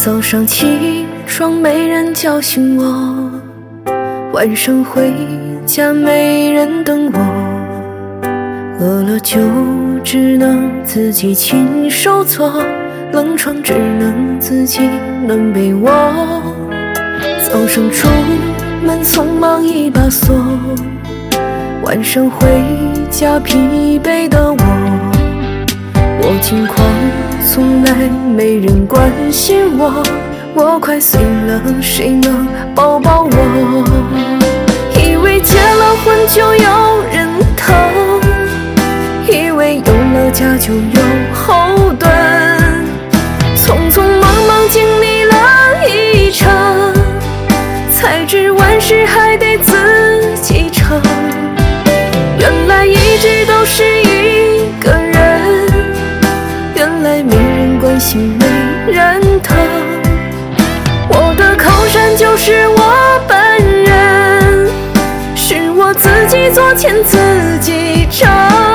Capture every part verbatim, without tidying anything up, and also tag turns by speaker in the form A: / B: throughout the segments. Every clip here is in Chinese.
A: 早上起床没人叫醒我，晚上回家没人等我，饿了就只能自己亲手做，冷床只能自己暖被窝。早上出门匆忙一把锁，晚上回家疲惫的我，我近况从来没人关心我，我快碎了谁能抱抱我？以为结了婚就有人疼，以为有了家就有后盾，匆匆忙忙经历了一程，才知万事还得自己撑。原来一直都是一个人，原来没人关心没人疼，我的靠山就是我本人，是我自己做钱自己挣。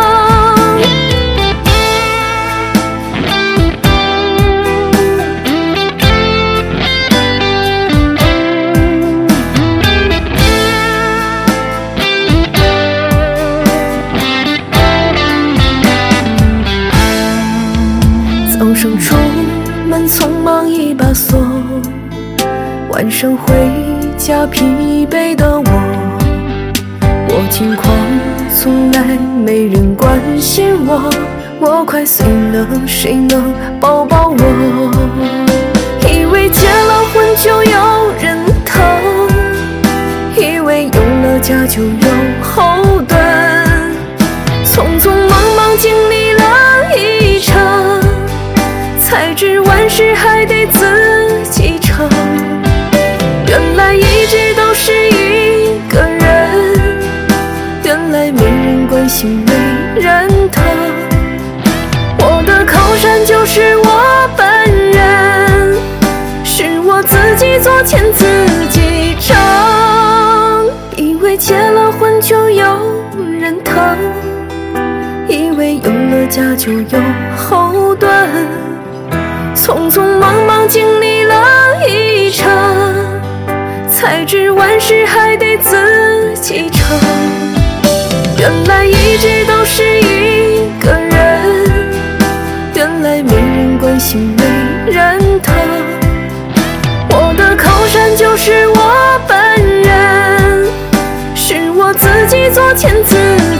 A: 早上出门匆忙一把锁，晚上回家疲惫的我，我近况从来没人关心我，我快碎了谁能抱抱我？以为结了婚就有人疼，以为有了家就有后盾，匆匆忙忙经历了一程，才知万事还得自己撑。原来一直都是一个人，原来没人关心没人疼，我的靠山就是我本人，是我自己做钱自己挣。以为结了婚就有人疼，以为有了家就有后盾，匆匆忙忙经历了一程，才知万事还得自己撑。原来一直都是一个人，原来没人关心没人疼，我的靠山就是我本人，是我自己做钱自己